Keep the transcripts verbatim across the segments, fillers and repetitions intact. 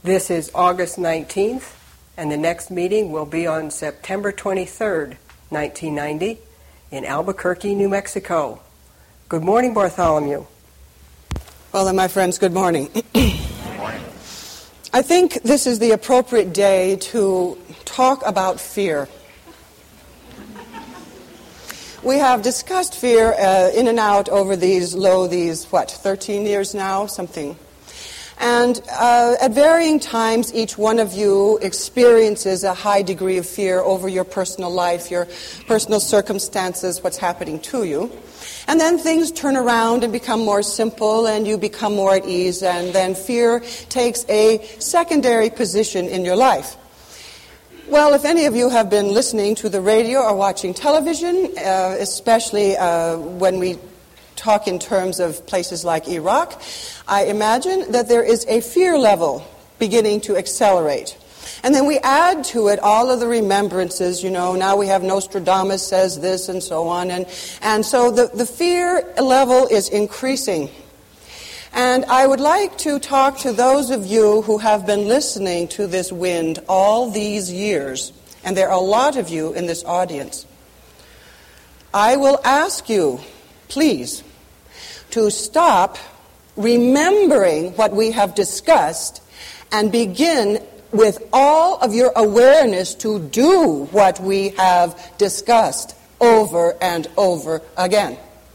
This is August nineteenth, and the next meeting will be on September twenty-third, nineteen ninety, in Albuquerque, New Mexico. Good morning, Bartholomew. Well then, my friends, good morning. Good morning. I think this is the appropriate day to talk about fear. We have discussed fear uh, in and out over these, low, these, what, thirteen years now, something. And uh, at varying times, each one of you experiences a high degree of fear over your personal life, your personal circumstances, what's happening to you. And then things turn around and become more simple, and you become more at ease, and then fear takes a secondary position in your life. Well, if any of you have been listening to the radio or watching television, uh, especially uh, when we talk in terms of places like Iraq, I imagine that there is a fear level beginning to accelerate. And then we add to it all of the remembrances, you know, now we have Nostradamus says this and so on. And, and so the, the fear level is increasing. And I would like to talk to those of you who have been listening to this wind all these years, and there are a lot of you in this audience. I will ask you, please, to stop remembering what we have discussed and begin with all of your awareness to do what we have discussed over and over again.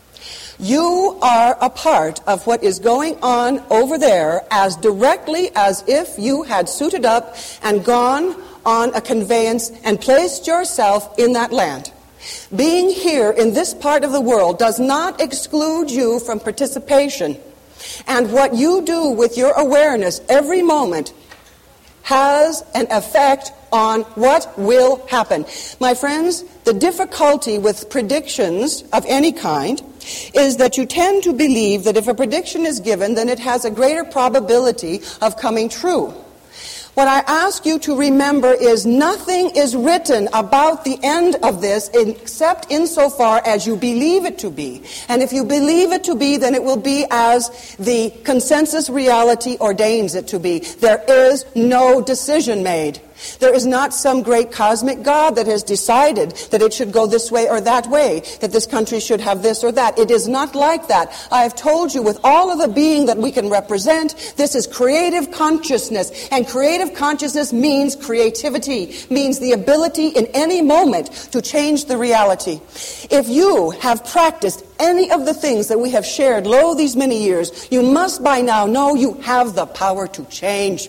You are a part of what is going on over there as directly as if you had suited up and gone on a conveyance and placed yourself in that land. Being here in this part of the world does not exclude you from participation. And what you do with your awareness every moment has an effect on what will happen. My friends, the difficulty with predictions of any kind is that you tend to believe that if a prediction is given, then it has a greater probability of coming true. What I ask you to remember is nothing is written about the end of this except insofar as you believe it to be. And if you believe it to be, then it will be as the consensus reality ordains it to be. There is no decision made. There is not some great cosmic God that has decided that it should go this way or that way, that this country should have this or that. It is not like that. I have told you with all of the being that we can represent, this is creative consciousness. And creative consciousness means creativity, means the ability in any moment to change the reality. If you have practiced any of the things that we have shared lo these many years, you must by now know you have the power to change.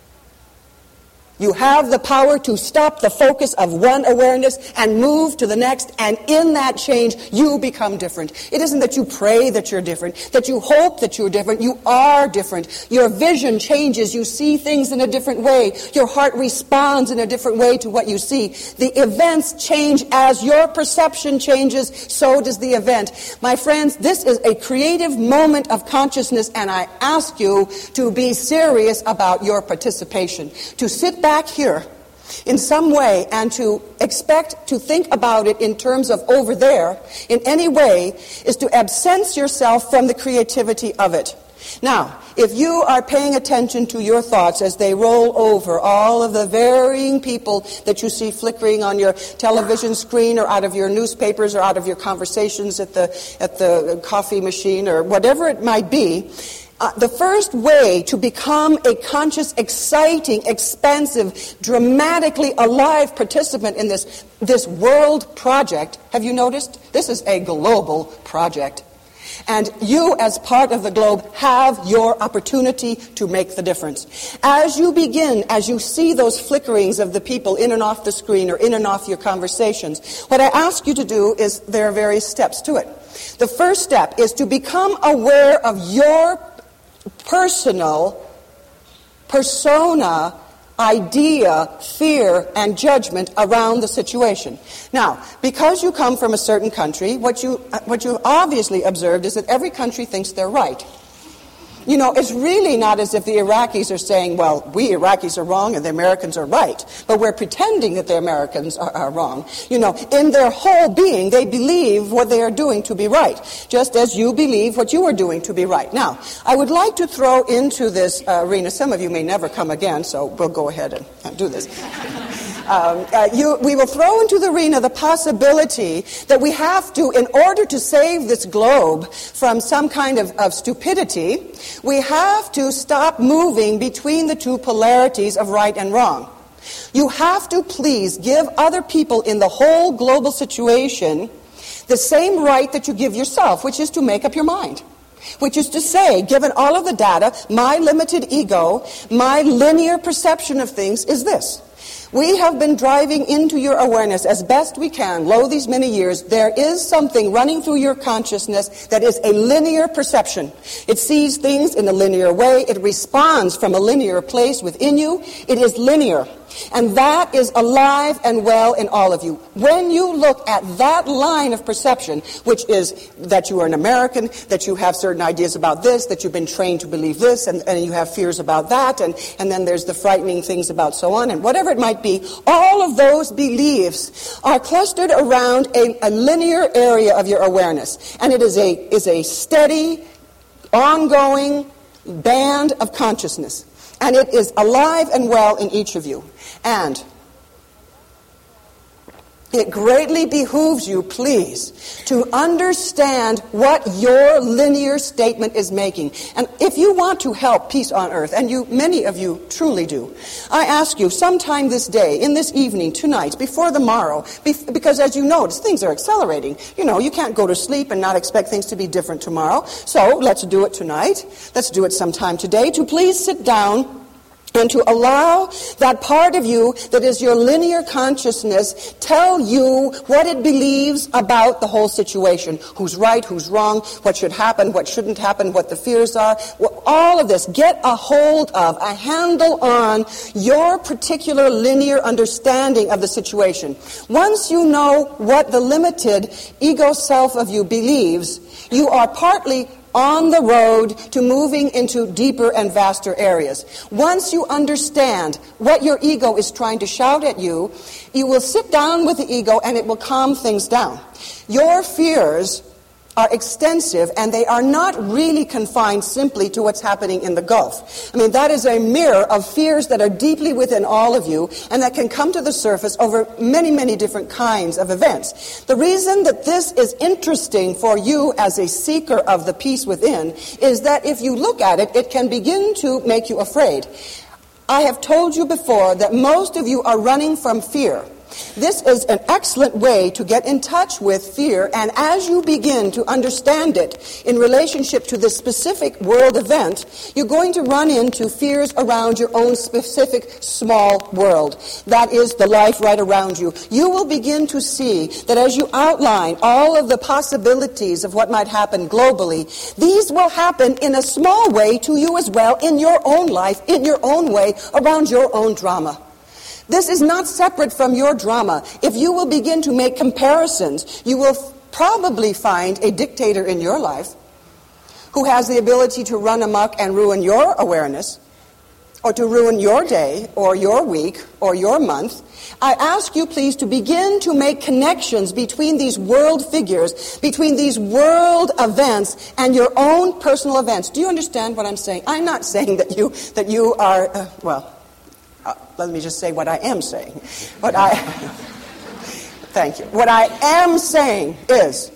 You have the power to stop the focus of one awareness and move to the next, and in that change, you become different. It isn't that you pray that you're different, that you hope that you're different. You are different. Your vision changes. You see things in a different way. Your heart responds in a different way to what you see. The events change as your perception changes, so does the event. My friends, this is a creative moment of consciousness, and I ask you to be serious about your participation. To sit back back here in some way and to expect to think about it in terms of over there in any way is to absence yourself from the creativity of it. Now, if you are paying attention to your thoughts as they roll over all of the varying people that you see flickering on your television screen or out of your newspapers or out of your conversations at the at the coffee machine or whatever it might be, Uh, the first way to become a conscious, exciting, expansive, dramatically alive participant in this, this world project, have you noticed? This is a global project. And you, as part of the globe, have your opportunity to make the difference. As you begin, as you see those flickerings of the people in and off the screen or in and off your conversations, what I ask you to do is there are various steps to it. The first step is to become aware of your personal persona, idea, fear, and judgment around the situation. Now, because you come from a certain country, what you what you obviously observed is that every country thinks they're right. You know, it's really not as if the Iraqis are saying, well, we Iraqis are wrong and the Americans are right, but we're pretending that the Americans are, are wrong. You know, in their whole being, they believe what they are doing to be right, just as you believe what you are doing to be right. Now, I would like to throw into this uh, arena, some of you may never come again, so we'll go ahead and, and do this. Um, uh, you, we will throw into the arena the possibility that we have to, in order to save this globe from some kind of, of stupidity, we have to stop moving between the two polarities of right and wrong. You have to please give other people in the whole global situation the same right that you give yourself, which is to make up your mind. Which is to say, given all of the data, my limited ego, my linear perception of things is this. We have been driving into your awareness as best we can, lo these many years. There is something running through your consciousness that is a linear perception. It sees things in a linear way. It responds from a linear place within you. It is linear. And that is alive and well in all of you. When you look at that line of perception, which is that you are an American, that you have certain ideas about this, that you've been trained to believe this, and, and you have fears about that, and, and then there's the frightening things about so on, and whatever it might be, all of those beliefs are clustered around a, a linear area of your awareness. And it is a, is a steady, ongoing band of consciousness. And it is alive and well in each of you. And it greatly behooves you, please, to understand what your linear statement is making. And if you want to help peace on earth, and you, many of you truly do, I ask you sometime this day, in this evening, tonight, before the morrow, because as you notice, things are accelerating. You know, you can't go to sleep and not expect things to be different tomorrow. So let's do it tonight. Let's do it sometime today, to please sit down and to allow that part of you that is your linear consciousness tell you what it believes about the whole situation. Who's right, who's wrong, what should happen, what shouldn't happen, what the fears are. All of this. Get a hold of, a handle on your particular linear understanding of the situation. Once you know what the limited ego self of you believes, you are partly on the road to moving into deeper and vaster areas. Once you understand what your ego is trying to shout at you, you will sit down with the ego and it will calm things down. Your fears are extensive, and they are not really confined simply to what's happening in the Gulf. I mean, that is a mirror of fears that are deeply within all of you and that can come to the surface over many, many different kinds of events. The reason that this is interesting for you as a seeker of the peace within is that if you look at it, it can begin to make you afraid. I have told you before that most of you are running from fear. This is an excellent way to get in touch with fear, and as you begin to understand it in relationship to this specific world event, you're going to run into fears around your own specific small world. That is the life right around you. You will begin to see that as you outline all of the possibilities of what might happen globally, these will happen in a small way to you as well, in your own life, in your own way, around your own drama. This is not separate from your drama. If you will begin to make comparisons, you will f- probably find a dictator in your life who has the ability to run amok and ruin your awareness, or to ruin your day, or your week, or your month. I ask you, please, to begin to make connections between these world figures, between these world events, and your own personal events. Do you understand what I'm saying? I'm not saying that you that you are, uh, well... Uh, let me just say what I am saying. What I, thank you. What I am saying is,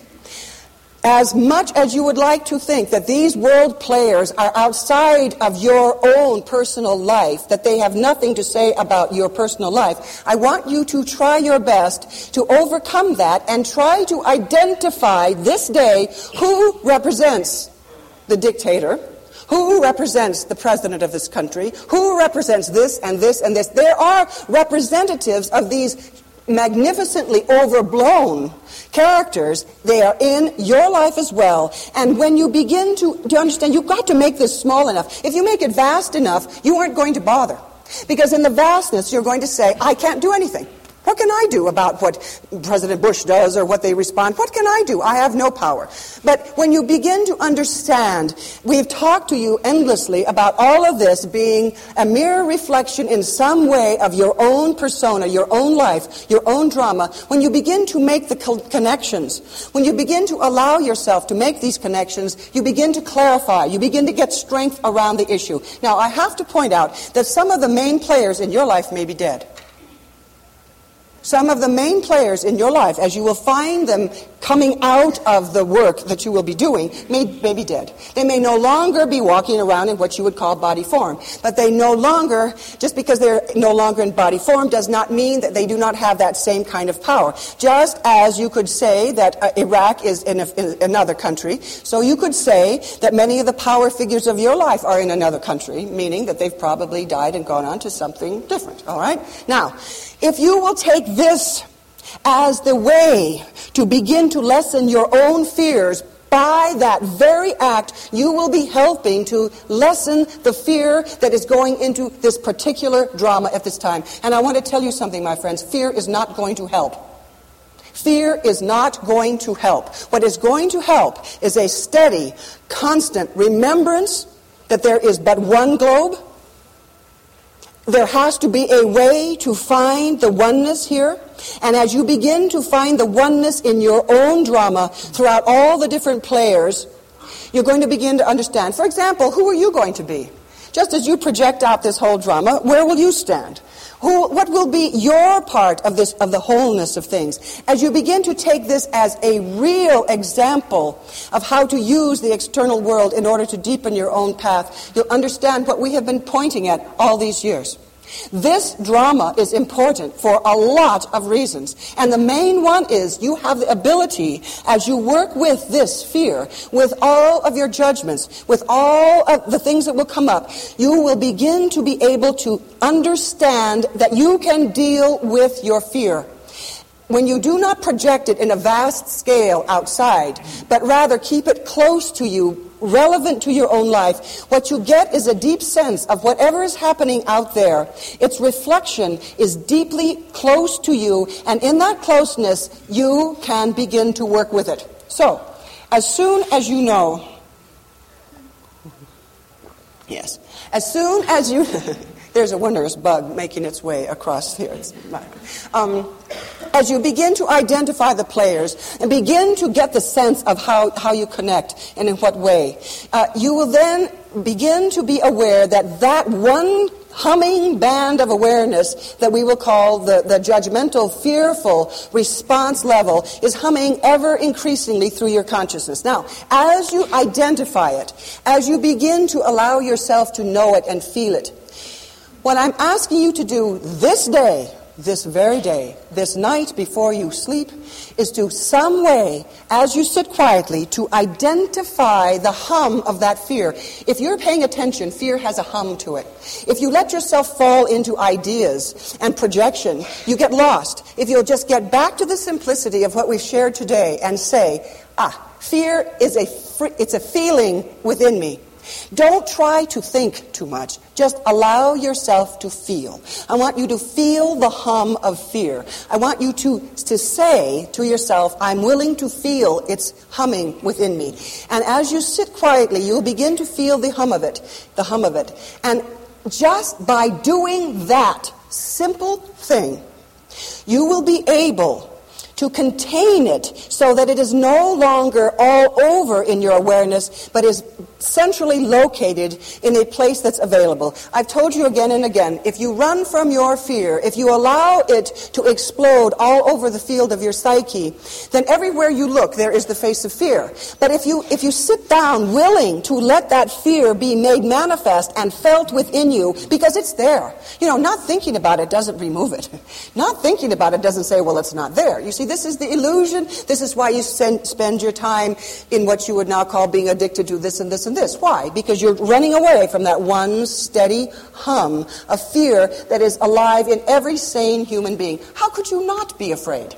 as much as you would like to think that these world players are outside of your own personal life, that they have nothing to say about your personal life, I want you to try your best to overcome that and try to identify this day who represents the dictator, who represents the president of this country, who represents this and this and this. There are representatives of these magnificently overblown characters. They are in your life as well. And when you begin to, to understand, you've got to make this small enough. If you make it vast enough, you aren't going to bother. Because in the vastness, you're going to say, I can't do anything. What can I do about what President Bush does or what they respond? What can I do? I have no power. But when you begin to understand, we've talked to you endlessly about all of this being a mere reflection in some way of your own persona, your own life, your own drama. When you begin to make the co- connections, when you begin to allow yourself to make these connections, you begin to clarify, you begin to get strength around the issue. Now, I have to point out that some of the main players in your life may be dead. Some of the main players in your life, as you will find them coming out of the work that you will be doing, may, may be dead. They may no longer be walking around in what you would call body form. But they no longer, just because they're no longer in body form, does not mean that they do not have that same kind of power. Just as you could say that uh, Iraq is in, a, in another country, so you could say that many of the power figures of your life are in another country, meaning that they've probably died and gone on to something different. All right? Now, if you will take this as the way to begin to lessen your own fears, by that very act, you will be helping to lessen the fear that is going into this particular drama at this time. And I want to tell you something, my friends. Fear is not going to help. Fear is not going to help. What is going to help is a steady, constant remembrance that there is but one globe. There has to be a way to find the oneness here. And as you begin to find the oneness in your own drama throughout all the different players, you're going to begin to understand. For example, who are you going to be? Just as you project out this whole drama, where will you stand? Who, what will be your part of this, of the wholeness of things? As you begin to take this as a real example of how to use the external world in order to deepen your own path, you'll understand what we have been pointing at all these years. This drama is important for a lot of reasons. And the main one is you have the ability, as you work with this fear, with all of your judgments, with all of the things that will come up, you will begin to be able to understand that you can deal with your fear. When you do not project it in a vast scale outside, but rather keep it close to you, relevant to your own life, what you get is a deep sense of whatever is happening out there. Its reflection is deeply close to you, and in that closeness, you can begin to work with it. So, as soon as you know, yes, as soon as you... There's a wondrous bug making its way across here. Um, as you begin to identify the players and begin to get the sense of how, how you connect and in what way, uh, you will then begin to be aware that that one humming band of awareness that we will call the, the judgmental, fearful response level is humming ever increasingly through your consciousness. Now, as you identify it, as you begin to allow yourself to know it and feel it, what I'm asking you to do this day, this very day, this night before you sleep, is to some way, as you sit quietly, to identify the hum of that fear. If you're paying attention, fear has a hum to it. If you let yourself fall into ideas and projection, you get lost. If you'll just get back to the simplicity of what we've shared today and say, ah, fear is a free, it's a feeling within me. Don't try to think too much. Just allow yourself to feel. I want you to feel the hum of fear. I want you to, to say to yourself, I'm willing to feel its humming within me. And as you sit quietly, you'll begin to feel the hum of it, the hum of it. And just by doing that simple thing, you will be able to contain it so that it is no longer all over in your awareness, but is centrally located in a place that's available. I've told you again and again, if you run from your fear, if you allow it to explode all over the field of your psyche, then everywhere you look, there is the face of fear. But if you if you sit down willing to let that fear be made manifest and felt within you, because it's there. You know, not thinking about it doesn't remove it. Not thinking about it doesn't say, well, it's not there. You see, this is the illusion. This is why you send, spend your time in what you would now call being addicted to this and this and this. Why? Because you're running away from that one steady hum of fear that is alive in every sane human being. How could you not be afraid?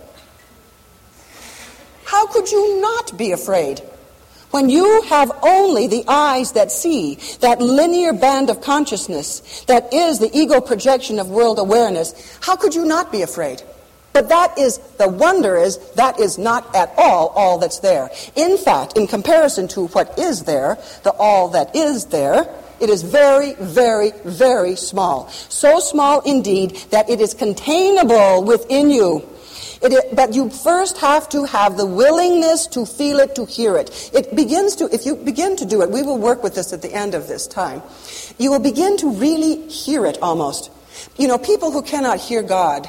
How could you not be afraid? When you have only the eyes that see, that linear band of consciousness that is the ego projection of world awareness, how could you not be afraid? But that is, the wonder is, that is not at all all that's there. In fact, in comparison to what is there, the all that is there, it is very, very, very small. So small indeed that it is containable within you. It is, but you first have to have the willingness to feel it, to hear it. It begins to, if you begin to do it, we will work with this at the end of this time, you will begin to really hear it almost. You know, people who cannot hear God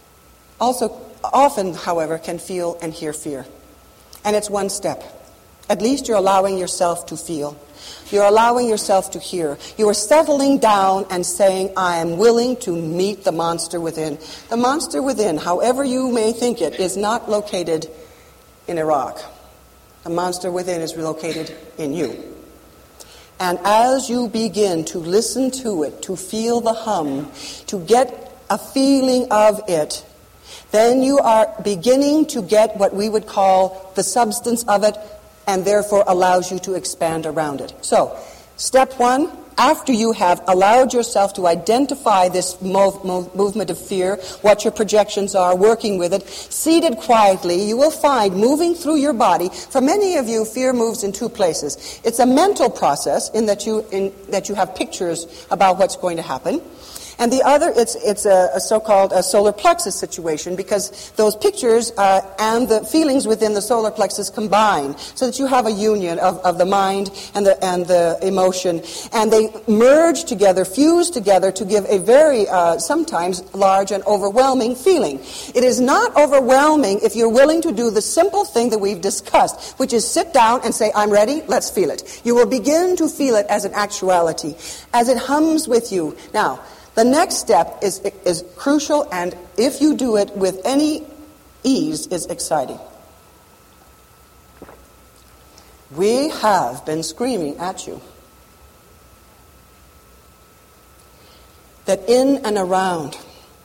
also often, however, can feel and hear fear. And it's one step. At least you're allowing yourself to feel. You're allowing yourself to hear. You are settling down and saying, I am willing to meet the monster within. The monster within, however you may think it, is not located in Iraq. The monster within is located in you. And as you begin to listen to it, to feel the hum, to get a feeling of it, then you are beginning to get what we would call the substance of it, and therefore allows you to expand around it. So, step one, after you have allowed yourself to identify this mov- mov- movement of fear, what your projections are, working with it, seated quietly, you will find moving through your body, for many of you, fear moves in two places. It's a mental process in that you, in, that you have pictures about what's going to happen. And the other, it's it's a, a so-called a solar plexus situation, because those pictures uh, and the feelings within the solar plexus combine, so that you have a union of, of the mind and the and the emotion, and they merge together, fuse together to give a very uh, sometimes large and overwhelming feeling. It is not overwhelming if you're willing to do the simple thing that we've discussed, which is sit down and say, I'm ready, let's feel it. You will begin to feel it as an actuality, as it hums with you. Now, the next step is, is crucial, and if you do it with any ease, is exciting. We have been screaming at you that in and around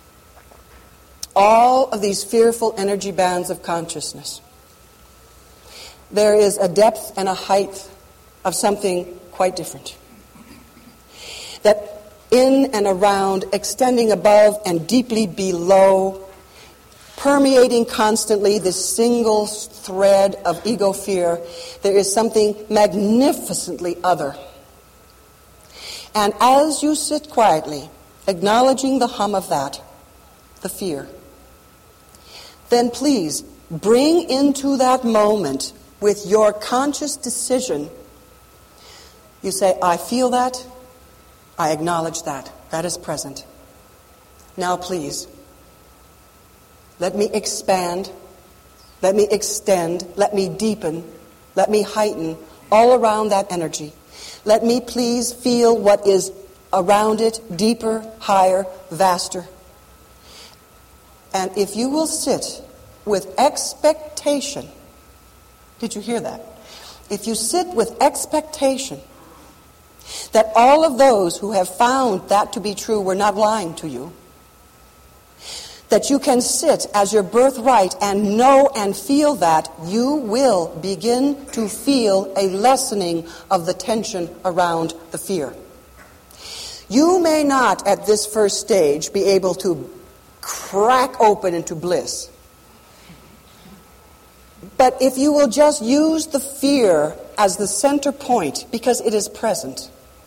all of these fearful energy bands of consciousness, there is a depth and a height of something quite different. That in and around, extending above and deeply below, permeating constantly this single thread of ego fear, there is something magnificently other. And as you sit quietly, acknowledging the hum of that, the fear, then please bring into that moment with your conscious decision, you say, I feel that, I acknowledge that. That is present. Now please, let me expand, let me extend, let me deepen, let me heighten all around that energy. Let me please feel what is around it, deeper, higher, vaster. And if you will sit with expectation, did you hear that? If you sit with expectation, that all of those who have found that to be true were not lying to you, that you can sit as your birthright and know and feel that, you will begin to feel a lessening of the tension around the fear. You may not at this first stage be able to crack open into bliss. But if you will just use the fear as the center point, because it is present,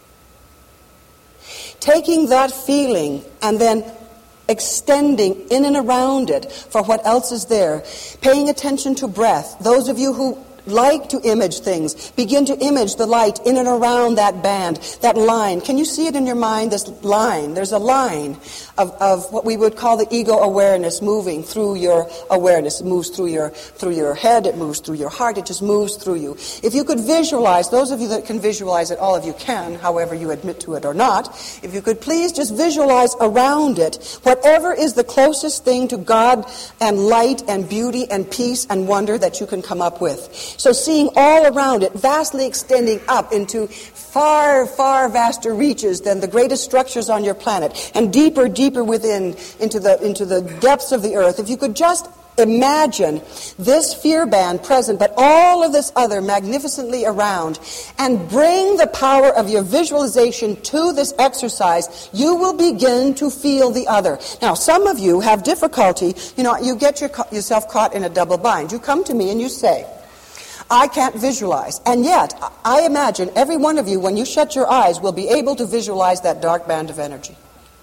taking that feeling and then extending in and around it for what else is there, paying attention to breath. Those of you who like to image things, begin to image the light in and around that band, that line. Can you see it in your mind, this line? There's a line of, of what we would call the ego awareness moving through your awareness. It moves through your, through your head, it moves through your heart, it just moves through you. If you could visualize, those of you that can visualize it, all of you can, however you admit to it or not, if you could please just visualize around it whatever is the closest thing to God and light and beauty and peace and wonder that you can come up with. So seeing all around it, vastly extending up into far, far vaster reaches than the greatest structures on your planet, and deeper, deeper within, into the into the depths of the earth. If you could just imagine this fear band present, but all of this other magnificently around, and bring the power of your visualization to this exercise, you will begin to feel the other. Now, some of you have difficulty, you know, you get your, yourself caught in a double bind. You come to me and you say, I can't visualize. And yet, I imagine every one of you, when you shut your eyes, will be able to visualize that dark band of energy.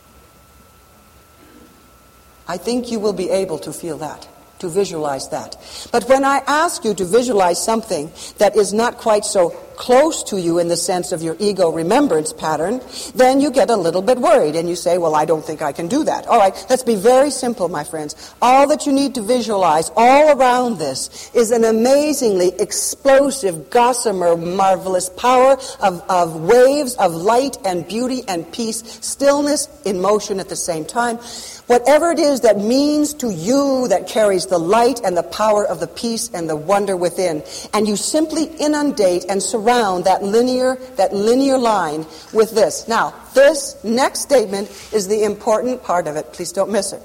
I think you will be able to feel that, to visualize that. But when I ask you to visualize something that is not quite so close to you in the sense of your ego remembrance pattern, then you get a little bit worried and you say, well, I don't think I can do that. All right, let's be very simple, my friends. All that you need to visualize all around this is an amazingly explosive, gossamer, marvelous power of, of waves of light and beauty and peace, stillness in motion at the same time. Whatever it is that means to you, that carries the light and the power of the peace and the wonder within, and you simply inundate and surround that linear, that linear line with this. Now, this next statement is the important part of it. Please don't miss it.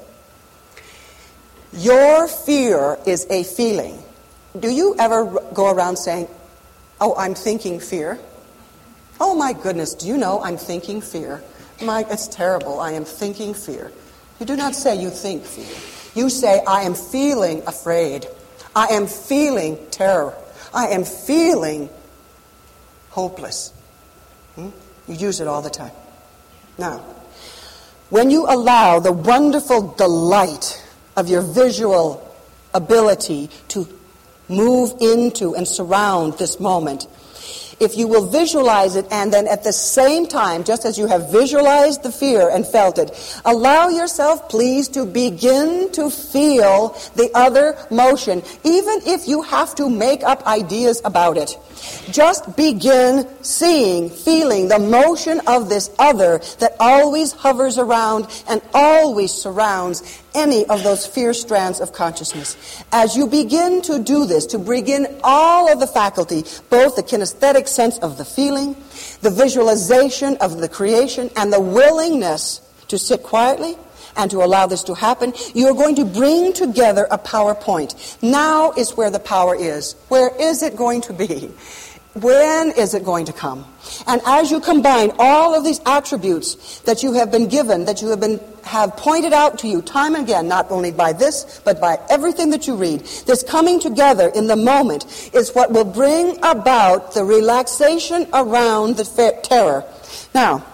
Your fear is a feeling. Do you ever go around saying, oh, I'm thinking fear? Oh my goodness, do you know I'm thinking fear? My, it's terrible, I am thinking fear. You do not say you think fear. You say, I am feeling afraid. I am feeling terror. I am feeling hopeless. Hmm? You use it all the time. Now, when you allow the wonderful delight of your visual ability to move into and surround this moment, if you will visualize it and then at the same time, just as you have visualized the fear and felt it, allow yourself, please, to begin to feel the other motion, even if you have to make up ideas about it. Just begin seeing, feeling the motion of this other that always hovers around and always surrounds any of those fear strands of consciousness. As you begin to do this, to bring in all of the faculty, both the kinesthetic sense of the feeling, the visualization of the creation, and the willingness to sit quietly and to allow this to happen, you are going to bring together a PowerPoint. Now is where the power is. Where is it going to be? When is it going to come? And as you combine all of these attributes that you have been given, that you have been have pointed out to you time and again, not only by this, but by everything that you read, this coming together in the moment is what will bring about the relaxation around the terror. Now,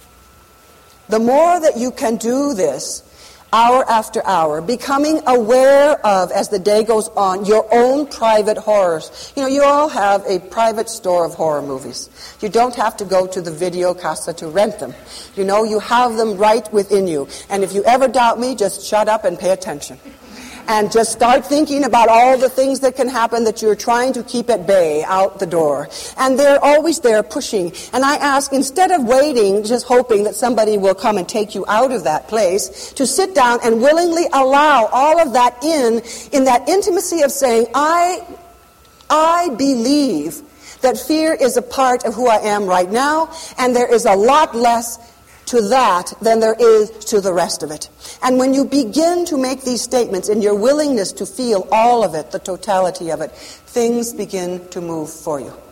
the more that you can do this, hour after hour, becoming aware of, as the day goes on, your own private horrors. You know, you all have a private store of horror movies. You don't have to go to the video casa to rent them. You know, you have them right within you. And if you ever doubt me, just shut up and pay attention. And just start thinking about all the things that can happen that you're trying to keep at bay out the door. And they're always there pushing. And I ask, instead of waiting, just hoping that somebody will come and take you out of that place, to sit down and willingly allow all of that in, in that intimacy of saying, I, I believe that fear is a part of who I am right now, and there is a lot less to that than there is to the rest of it. And when you begin to make these statements in your willingness to feel all of it, the totality of it, things begin to move for you.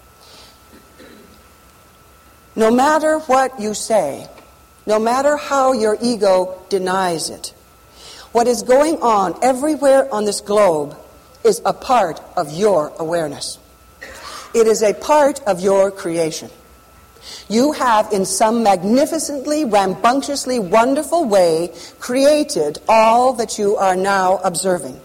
No matter what you say, no matter how your ego denies it, what is going on everywhere on this globe is a part of your awareness. It is a part of your creation. You have, in some magnificently, rambunctiously wonderful way, created all that you are now observing.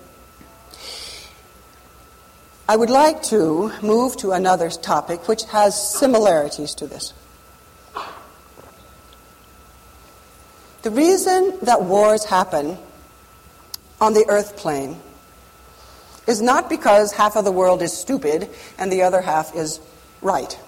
I would like to move to another topic which has similarities to this. The reason that wars happen on the earth plane is not because half of the world is stupid and the other half is right.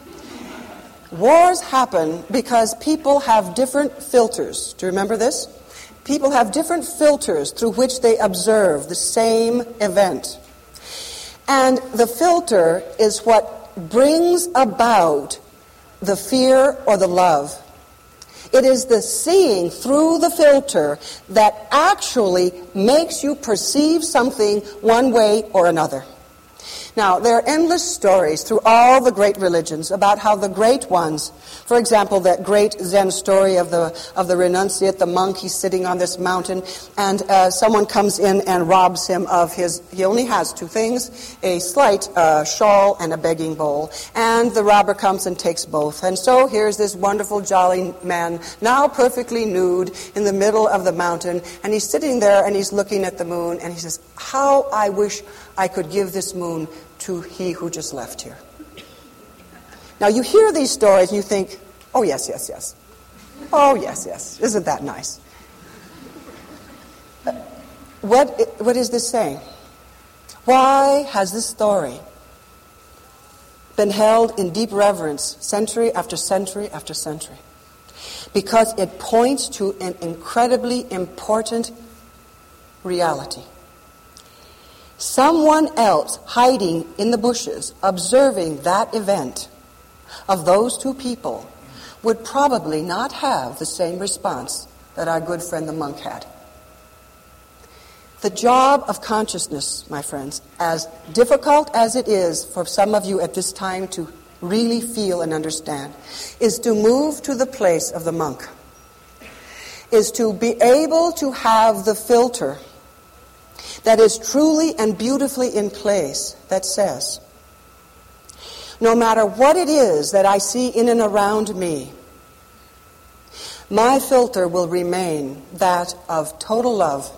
Wars happen because people have different filters. Do you remember this? People have different filters through which they observe the same event. And the filter is what brings about the fear or the love. It is the seeing through the filter that actually makes you perceive something one way or another. Now, there are endless stories through all the great religions about how the great ones, for example, that great Zen story of the of the renunciate, the monk, he's sitting on this mountain, and uh, someone comes in and robs him of his, he only has two things, a slight uh, shawl and a begging bowl, and the robber comes and takes both. And so here's this wonderful, jolly man, now perfectly nude, in the middle of the mountain, and he's sitting there and he's looking at the moon, and he says, how I wish I could give this moon to he who just left here. Now you hear these stories and you think, oh yes, yes, yes. Oh yes, yes. Isn't that nice? What, what is this saying? Why has this story been held in deep reverence century after century after century? Because it points to an incredibly important reality. Someone else hiding in the bushes, observing that event of those two people, would probably not have the same response that our good friend the monk had. The job of consciousness, my friends, as difficult as it is for some of you at this time to really feel and understand, is to move to the place of the monk, is to be able to have the filter that is truly and beautifully in place that says, no matter what it is that I see in and around me, my filter will remain that of total love,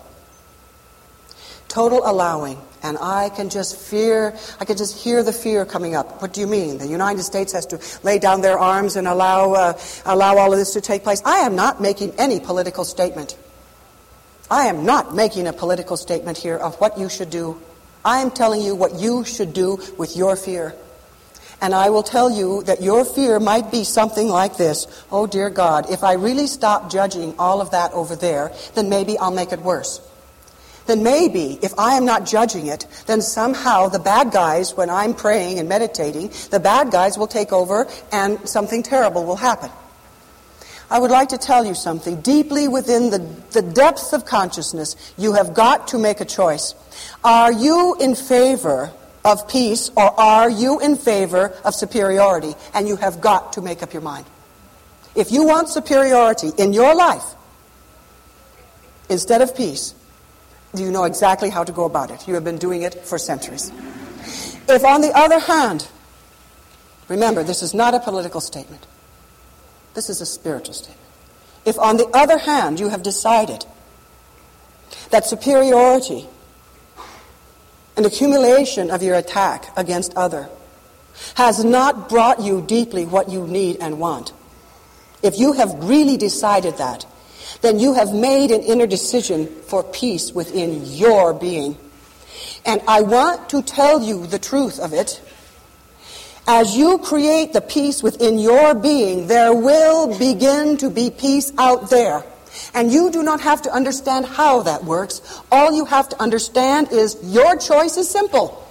total allowing, and I can just fear, I can just hear the fear coming up. What do you mean? The United States has to lay down their arms and allow uh, allow all of this to take place? I am not making any political statement. I am not making a political statement here of what you should do. I am telling you what you should do with your fear. And I will tell you that your fear might be something like this. Oh, dear God, if I really stop judging all of that over there, then maybe I'll make it worse. Then maybe, if I am not judging it, then somehow the bad guys, when I'm praying and meditating, the bad guys will take over and something terrible will happen. I would like to tell you something. Deeply within the, the depths of consciousness, you have got to make a choice. Are you in favor of peace, or are you in favor of superiority? And you have got to make up your mind. If you want superiority in your life instead of peace, you know exactly how to go about it. You have been doing it for centuries. If, on the other hand, remember, this is not a political statement. This is a spiritual statement. If, on the other hand, you have decided that superiority, an accumulation of your attack against other, has not brought you deeply what you need and want, if you have really decided that, then you have made an inner decision for peace within your being. And I want to tell you the truth of it. As you create the peace within your being, there will begin to be peace out there. And you do not have to understand how that works. All you have to understand is your choice is simple.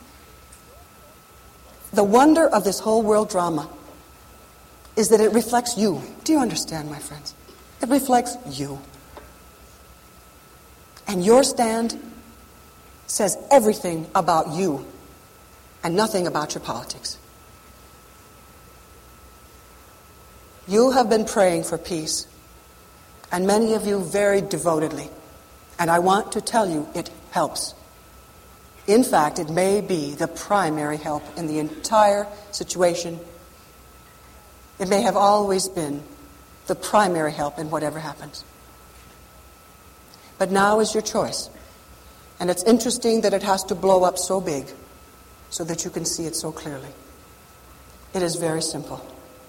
The wonder of this whole world drama is that it reflects you. Do you understand, my friends? It reflects you. And your stand says everything about you and nothing about your politics. You have been praying for peace, and many of you very devotedly. And I want to tell you it helps. In fact, it may be the primary help in the entire situation. It may have always been the primary help in whatever happens. But now is your choice. And it's interesting that it has to blow up so big so that you can see it so clearly. It is very simple.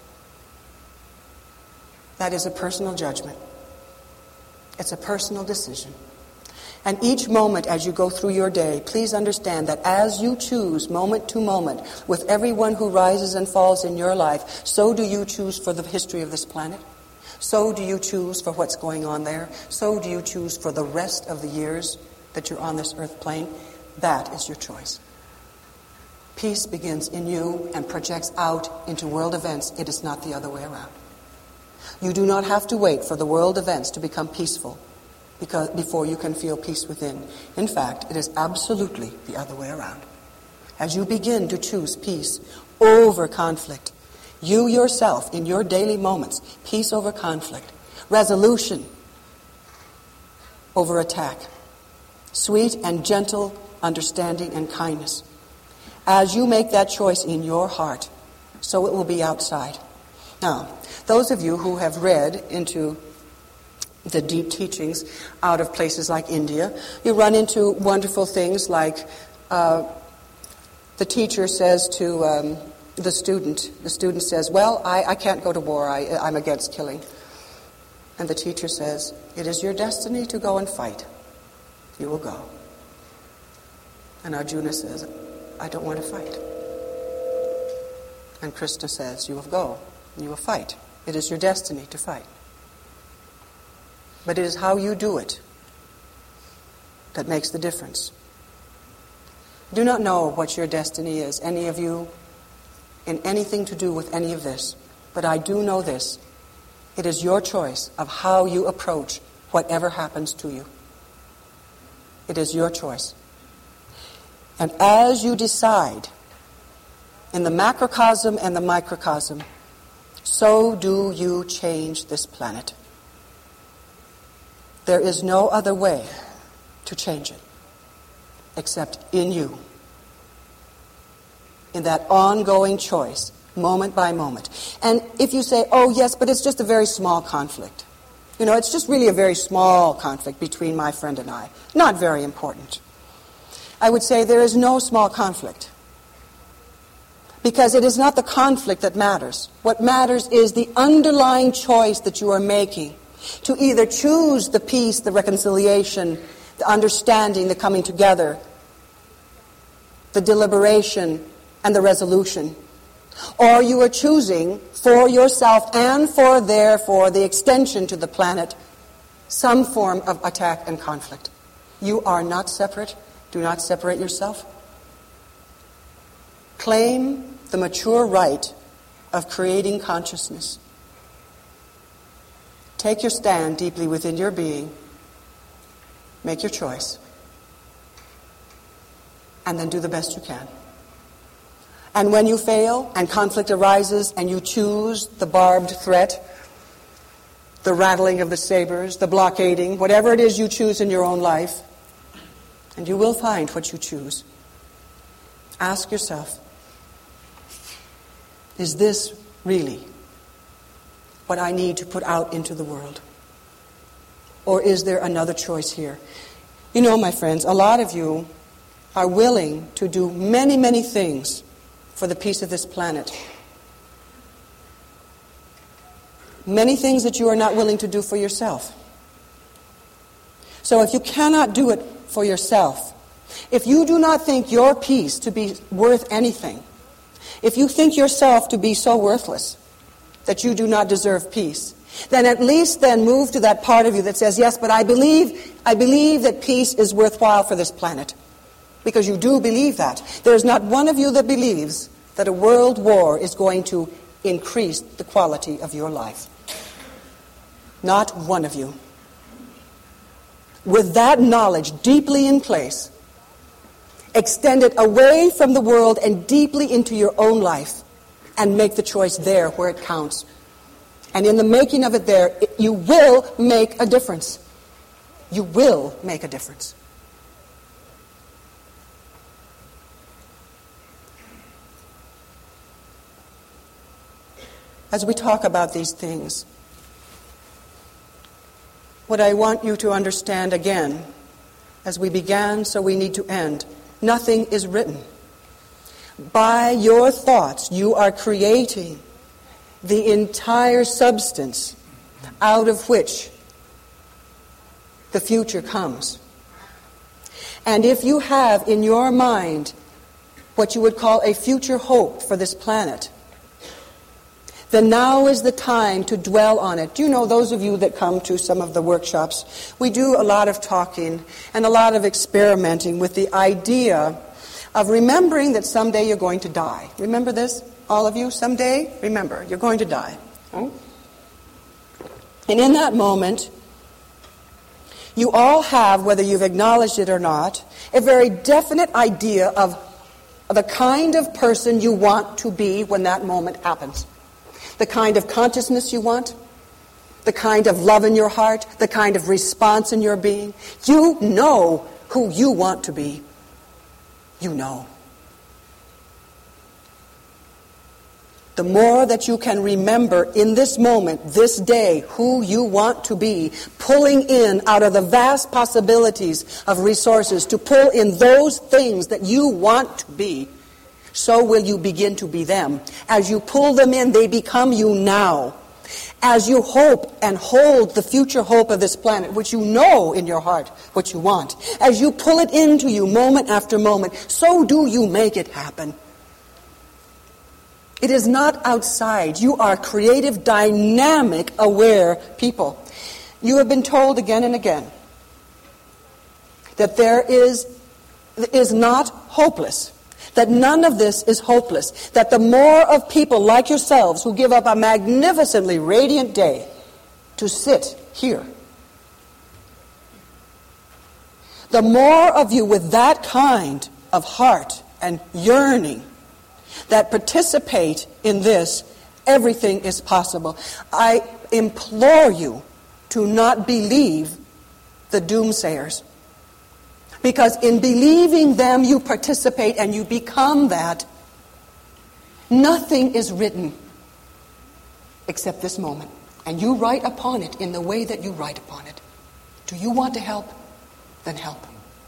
That is a personal judgment. It's a personal decision. And each moment as you go through your day, please understand that as you choose moment to moment with everyone who rises and falls in your life, so do you choose for the history of this planet. So do you choose for what's going on there. So do you choose for the rest of the years that you're on this earth plane. That is your choice. Peace begins in you and projects out into world events. It is not the other way around. You do not have to wait for the world events to become peaceful because, before you can feel peace within. In fact, it is absolutely the other way around. As you begin to choose peace over conflict, you yourself, in your daily moments, peace over conflict, resolution over attack, sweet and gentle understanding and kindness. As you make that choice in your heart, so it will be outside. Now, those of you who have read into the deep teachings out of places like India, you run into wonderful things like uh, the teacher says to um, the student, the student says, well, I, I can't go to war, I, I'm against killing. And the teacher says, it is your destiny to go and fight. You will go. And Arjuna says, I don't want to fight. And Krishna says, you will go and you will fight. It is your destiny to fight. But it is how you do it that makes the difference. Do not know what your destiny is, any of you, in anything to do with any of this. But I do know this. It is your choice of how you approach whatever happens to you. It is your choice. And as you decide, in the macrocosm and the microcosm, so do you change this planet. There is no other way to change it except in you. In that ongoing choice, moment by moment. And if you say, oh yes, but it's just a very small conflict. You know, it's just really a very small conflict between my friend and I. Not very important. I would say there is no small conflict. Because it is not the conflict that matters. What matters is the underlying choice that you are making to either choose the peace, the reconciliation, the understanding, the coming together, the deliberation, and the resolution. Or you are choosing for yourself and for therefore the extension to the planet some form of attack and conflict. You are not separate. Do not separate yourself. Claim the mature right of creating consciousness. Take your stand deeply within your being. Make your choice. And then do the best you can. And when you fail and conflict arises and you choose the barbed threat, the rattling of the sabers, the blockading, whatever it is you choose in your own life, and you will find what you choose. Ask yourself, is this really what I need to put out into the world? Or is there another choice here? You know, my friends, a lot of you are willing to do many, many things for the peace of this planet. Many things that you are not willing to do for yourself. So if you cannot do it for yourself, if you do not think your peace to be worth anything, if you think yourself to be so worthless that you do not deserve peace, then at least then move to that part of you that says, yes, but I believe, I believe that peace is worthwhile for this planet. Because you do believe that. There's not one of you that believes that a world war is going to increase the quality of your life. Not one of you. With that knowledge deeply in place, extend it away from the world and deeply into your own life and make the choice there where it counts. And in the making of it there, it, you will make a difference. You will make a difference. As we talk about these things, what I want you to understand again, as we began, so we need to end, nothing is written. By your thoughts, you are creating the entire substance out of which the future comes. And if you have in your mind what you would call a future hope for this planet, then now is the time to dwell on it. Do you know, those of you that come to some of the workshops, we do a lot of talking and a lot of experimenting with the idea of remembering that someday you're going to die. Remember this, all of you? Someday, remember, you're going to die. Hmm? And in that moment, you all have, whether you've acknowledged it or not, a very definite idea of the kind of person you want to be when that moment happens. The kind of consciousness you want, the kind of love in your heart, the kind of response in your being. You know who you want to be. You know. The more that you can remember in this moment, this day, who you want to be, pulling in out of the vast possibilities of resources to pull in those things that you want to be, so will you begin to be them. As you pull them in, they become you now. As you hope and hold the future hope of this planet, which you know in your heart what you want, as you pull it into you moment after moment, so do you make it happen. It is not outside. You are creative, dynamic, aware people. You have been told again and again that there is, is not hopeless, that none of this is hopeless, that the more of people like yourselves who give up a magnificently radiant day to sit here, the more of you with that kind of heart and yearning that participate in this, everything is possible. I implore you to not believe the doomsayers. Because in believing them, you participate and you become that. Nothing is written except this moment. And you write upon it in the way that you write upon it. Do you want to help? Then help.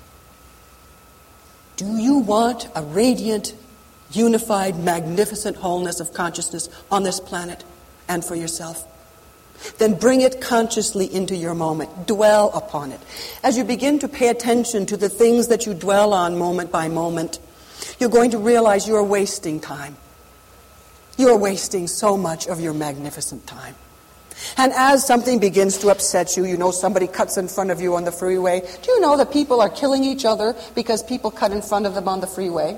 Do you want a radiant, unified, magnificent wholeness of consciousness on this planet and for yourself? Then bring it consciously into your moment. Dwell upon it. As you begin to pay attention to the things that you dwell on moment by moment, you're going to realize you're wasting time. You're wasting so much of your magnificent time. And as something begins to upset you, you know somebody cuts in front of you on the freeway. Do you know that people are killing each other because people cut in front of them on the freeway?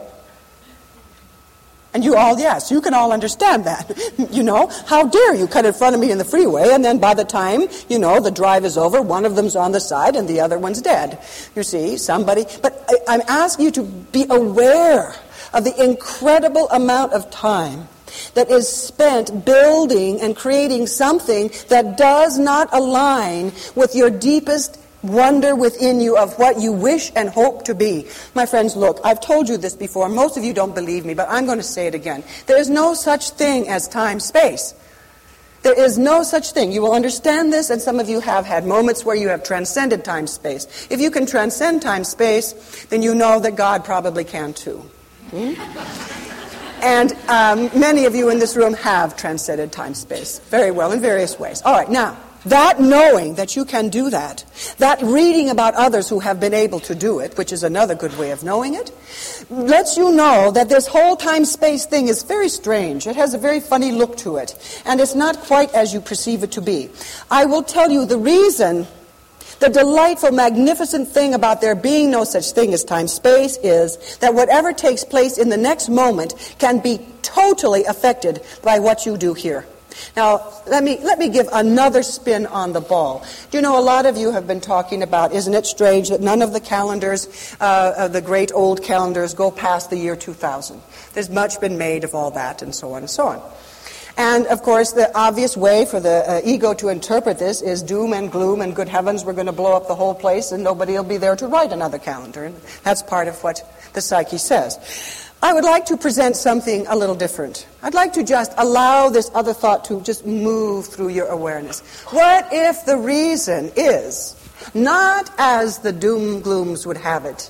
And you all, yes, you can all understand that. You know, how dare you cut in front of me in the freeway, and then by the time, you know, the drive is over, one of them's on the side and the other one's dead. You see, somebody... But I, I'm asking you to be aware of the incredible amount of time that is spent building and creating something that does not align with your deepest wonder within you of what you wish and hope to be. My friends, look, I've told you this before. Most of you don't believe me, but I'm going to say it again. There is no such thing as time-space. There is no such thing. You will understand this, and some of you have had moments where you have transcended time-space. If you can transcend time-space, then you know that God probably can too. Hmm? And um, many of you in this room have transcended time-space very well in various ways. All right, now, that knowing that you can do that, that reading about others who have been able to do it, which is another good way of knowing it, lets you know that this whole time-space thing is very strange. It has a very funny look to it, and it's not quite as you perceive it to be. I will tell you the reason, the delightful, magnificent thing about there being no such thing as time-space is that whatever takes place in the next moment can be totally affected by what you do here. Now, let me let me give another spin on the ball. You know, a lot of you have been talking about, isn't it strange that none of the calendars, uh, of the great old calendars, go past the year two thousand. There's much been made of all that, and so on and so on. And, of course, the obvious way for the uh, ego to interpret this is doom and gloom, and good heavens, we're going to blow up the whole place, and nobody will be there to write another calendar. And that's part of what the psyche says. I would like to present something a little different. I'd like to just allow this other thought to just move through your awareness. What if the reason is not as the doom glooms would have it,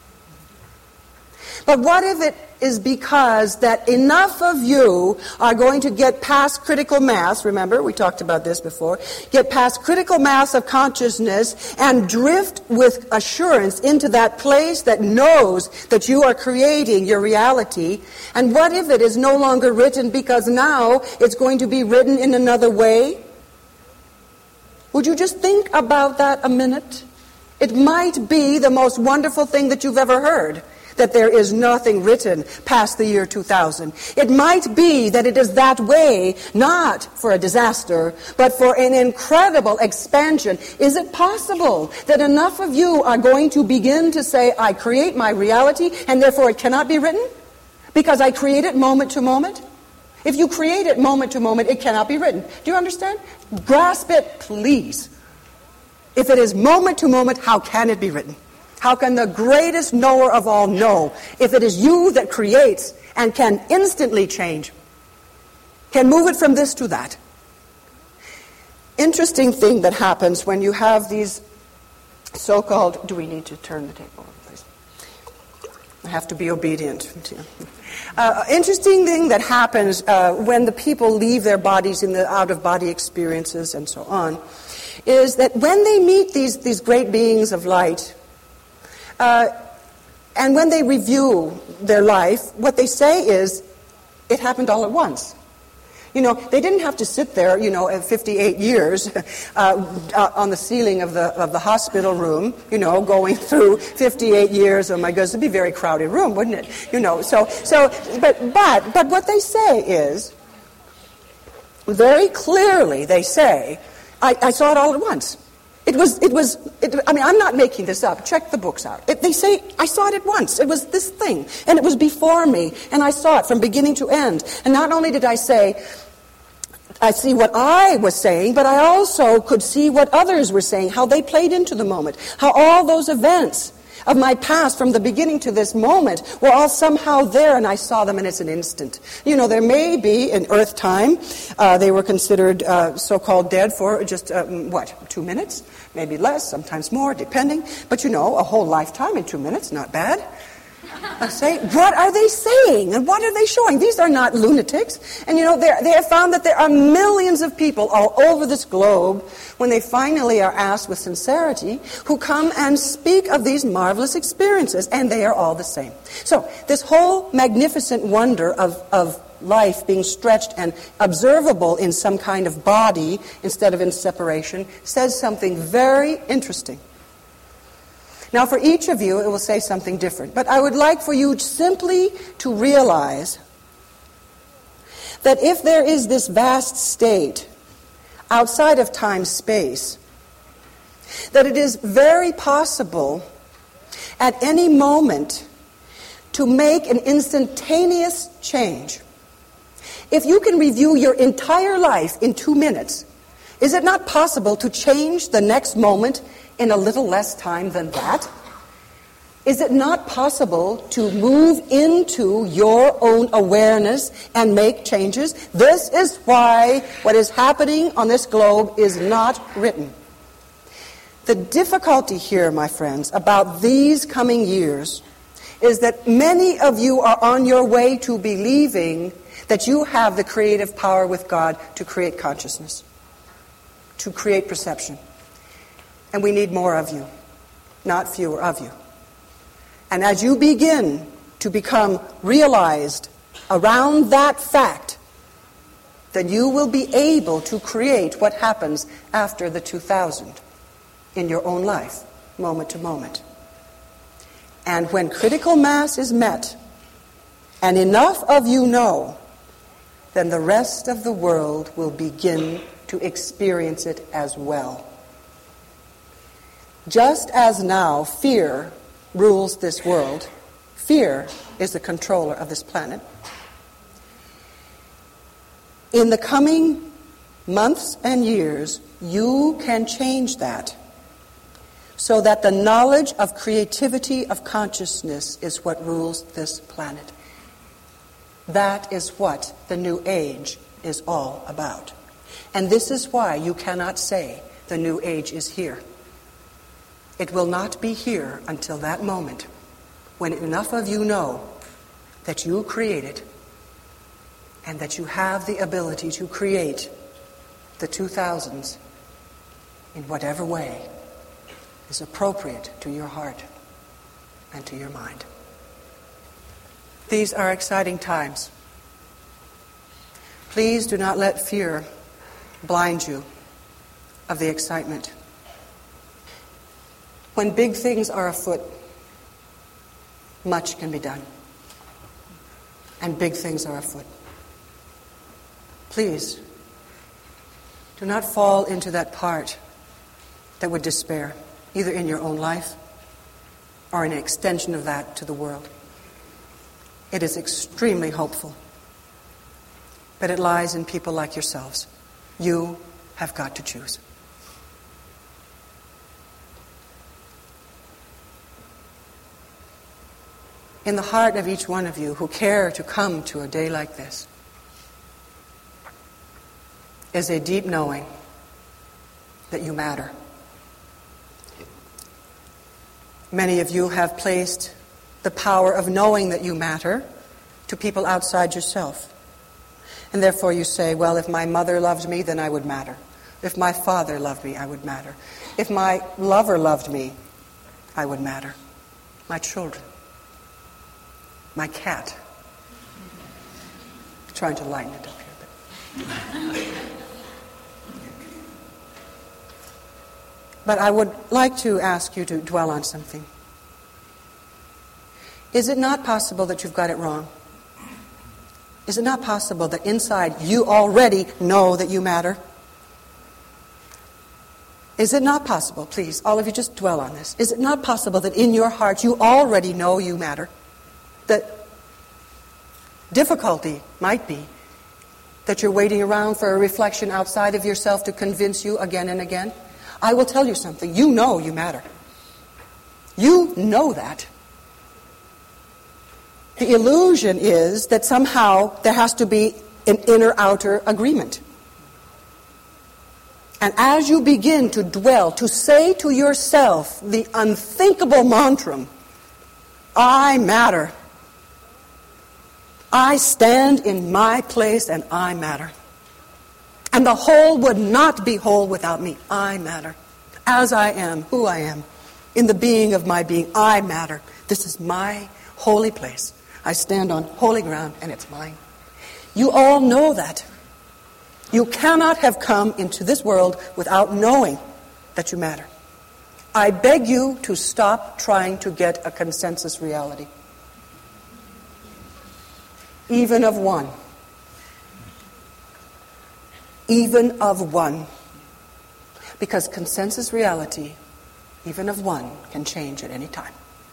but what if it is because that enough of you are going to get past critical mass, remember, we talked about this before, get past critical mass of consciousness and drift with assurance into that place that knows that you are creating your reality. And what if it is no longer written because now it's going to be written in another way? Would you just think about that a minute? It might be the most wonderful thing that you've ever heard. that there is nothing written past the year two thousand. It might be that it is that way, not for a disaster, but for an incredible expansion. Is it possible that enough of you are going to begin to say, I create my reality, and therefore it cannot be written? Because I create it moment to moment? If you create it moment to moment, it cannot be written. Do you understand? Grasp it, please. If it is moment to moment, how can it be written? How can the greatest knower of all know if it is you that creates and can instantly change, can move it from this to that? Interesting thing that happens when you have these so-called... Do we need to turn the tape over, please? I have to be obedient. Uh, interesting thing that happens uh, when the people leave their bodies in the out-of-body experiences and so on is that when they meet these, these great beings of light, Uh, and when they review their life, what they say is, it happened all at once. You know, they didn't have to sit there, you know, at fifty-eight years uh, uh, on the ceiling of the of the hospital room, you know, going through fifty-eight years. Oh my goodness, it'd be a very crowded room, wouldn't it? You know, so so, but but but what they say is, very clearly, they say, I, I saw it all at once. It was, it was, it, I mean, I'm not making this up. Check the books out. It, they say, I saw it at once. It was this thing. And it was before me. And I saw it from beginning to end. And not only did I say, I see what I was saying, but I also could see what others were saying, how they played into the moment, how all those events of my past from the beginning to this moment were all somehow there, and I saw them, and it's an instant. You know, there may be in Earth time, uh, they were considered uh, so-called dead for just, uh, what, two minutes? Maybe less, sometimes more, depending. But you know, a whole lifetime in two minutes, not bad. I say, what are they saying? And what are they showing? These are not lunatics. And you know, they have found that there are millions of people all over this globe, when they finally are asked with sincerity, who come and speak of these marvelous experiences, and they are all the same. So, this whole magnificent wonder of, of life being stretched and observable in some kind of body instead of in separation says something very interesting. Now, for each of you, it will say something different. But I would like for you simply to realize that if there is this vast state outside of time-space, that it is very possible at any moment to make an instantaneous change. If you can review your entire life in two minutes, is it not possible to change the next moment in a little less time than that? Is it not possible to move into your own awareness and make changes? This is why what is happening on this globe is not written. The difficulty here, my friends, about these coming years is that many of you are on your way to believing that you have the creative power with God to create consciousness, to create perception. And we need more of you, not fewer of you. And as you begin to become realized around that fact, then you will be able to create what happens after the two thousand in your own life, moment to moment. And when critical mass is met, and enough of you know, then the rest of the world will begin to experience it as well. Just as now fear rules this world, fear is the controller of this planet, in the coming months and years, you can change that so that the knowledge of creativity of consciousness is what rules this planet. That is what the New Age is all about. And this is why you cannot say the New Age is here. It will not be here until that moment when enough of you know that you created and that you have the ability to create the two thousands in whatever way is appropriate to your heart and to your mind. These are exciting times. Please do not let fear blind you of the excitement. When big things are afoot, much can be done. And big things are afoot. Please, do not fall into that part that would despair, either in your own life or in an extension of that to the world. It is extremely hopeful, but it lies in people like yourselves. You have got to choose. In the heart of each one of you who care to come to a day like this is a deep knowing that you matter. Many of you have placed the power of knowing that you matter to people outside yourself. And therefore you say, well, if my mother loved me, then I would matter. If my father loved me, I would matter. If my lover loved me, I would matter. My children. My cat. I'm trying to lighten it up here. But, but I would like to ask you to dwell on something. Is it not possible that you've got it wrong? Is it not possible that inside you already know that you matter? Is it not possible, please, all of you just dwell on this. Is it not possible that in your heart you already know you matter? The difficulty might be that you're waiting around for a reflection outside of yourself to convince you again and again. I will tell you something. You know you matter. You know that. The illusion is that somehow there has to be an inner-outer agreement. And as you begin to dwell, to say to yourself the unthinkable mantra, I matter. I stand in my place and I matter. And the whole would not be whole without me. I matter. As I am, who I am, in the being of my being, I matter. This is my holy place. I stand on holy ground and it's mine. You all know that. You cannot have come into this world without knowing that you matter. I beg you to stop trying to get a consensus reality. Even of one. Even of one. Because consensus reality, even of one, can change at any time.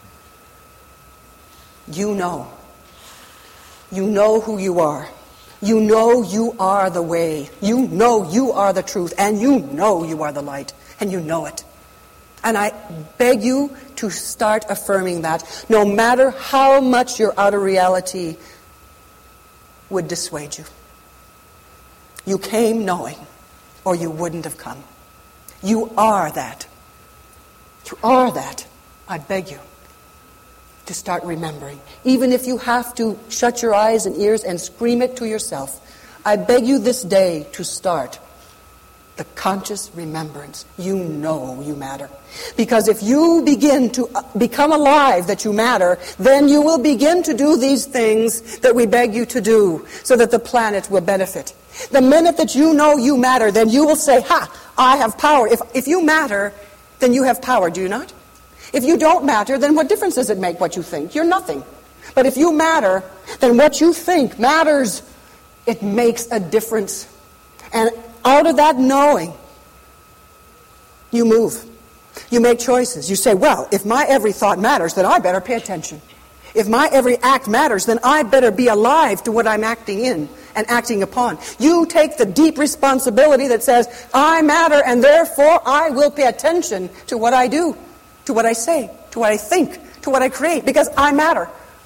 You know. You know who you are. You know you are the way. You know you are the truth. And you know you are the light. And you know it. And I beg you to start affirming that, no matter how much your outer reality would dissuade you. You came knowing, or you wouldn't have come. You are that. You are that. I beg you to start remembering. Even if you have to shut your eyes and ears and scream it to yourself, I beg you this day to start the conscious remembrance. You know you matter. Because if you begin to become alive that you matter, then you will begin to do these things that we beg you to do so that the planet will benefit. The minute that you know you matter, then you will say, ha, I have power. If, if you matter, then you have power, do you not? If you don't matter, then what difference does it make what you think? You're nothing. But if you matter, then what you think matters. It makes a difference. And out of that knowing, you move. You make choices. You say, well, if my every thought matters, then I better pay attention. If my every act matters, then I better be alive to what I'm acting in and acting upon. You take the deep responsibility that says, I matter, and therefore I will pay attention to what I do, to what I say, to what I think, to what I create, because I matter.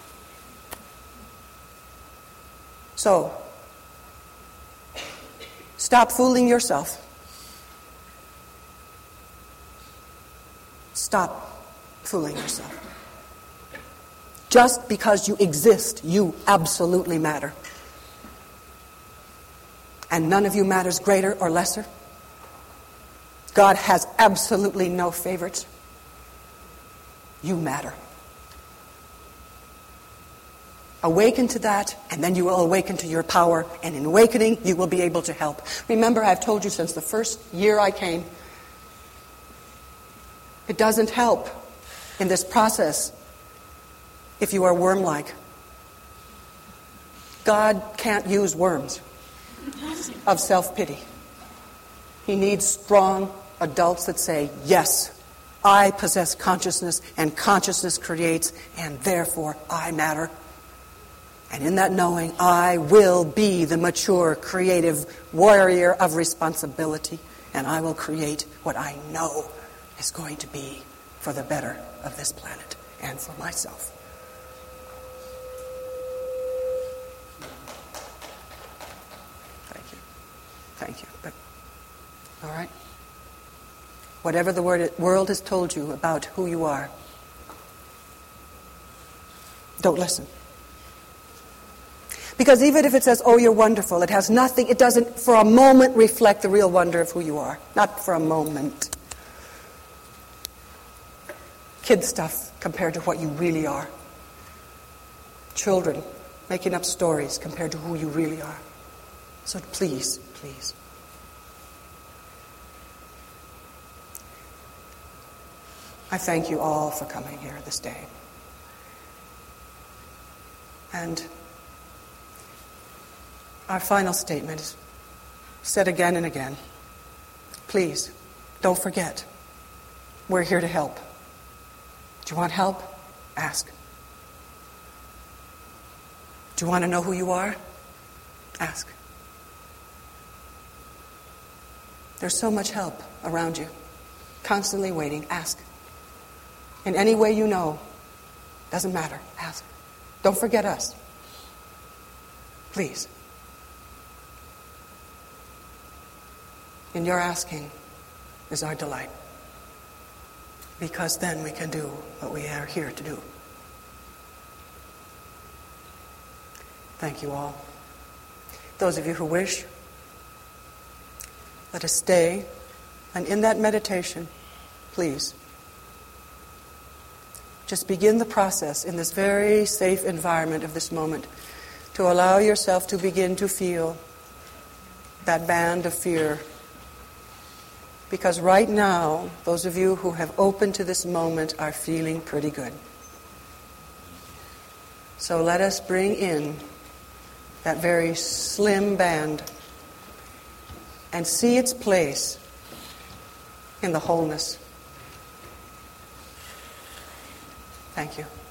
So, stop fooling yourself. Stop fooling yourself. Just because you exist, you absolutely matter. And none of you matters greater or lesser. God has absolutely no favorites. You matter. Awaken to that, and then you will awaken to your power, and in awakening, you will be able to help. Remember, I've told you since the first year I came, it doesn't help in this process if you are worm-like. God can't use worms of self-pity. He needs strong adults that say, yes, I possess consciousness, and consciousness creates, and therefore I matter. And in that knowing, I will be the mature, creative warrior of responsibility, and I will create what I know is going to be for the better of this planet and for myself. Thank you. Thank you. But, all right? Whatever the word, world has told you about who you are, don't listen. Because even if it says, oh, you're wonderful, it has nothing, it doesn't for a moment reflect the real wonder of who you are. Not for a moment. Kid stuff compared to what you really are. Children making up stories compared to who you really are. So please, please. I thank you all for coming here this day. And our final statement is said again and again. Please, don't forget, we're here to help. Do you want help? Ask. Do you want to know who you are? Ask. There's so much help around you, constantly waiting. Ask. In any way you know, doesn't matter. Ask. Don't forget us. Please. In your asking is our delight. Because then we can do what we are here to do. Thank you all. Those of you who wish, let us stay. And in that meditation, please, just begin the process in this very safe environment of this moment to allow yourself to begin to feel that band of fear. Because right now, those of you who have opened to this moment are feeling pretty good. So let us bring in that very slim band and see its place in the wholeness. Thank you.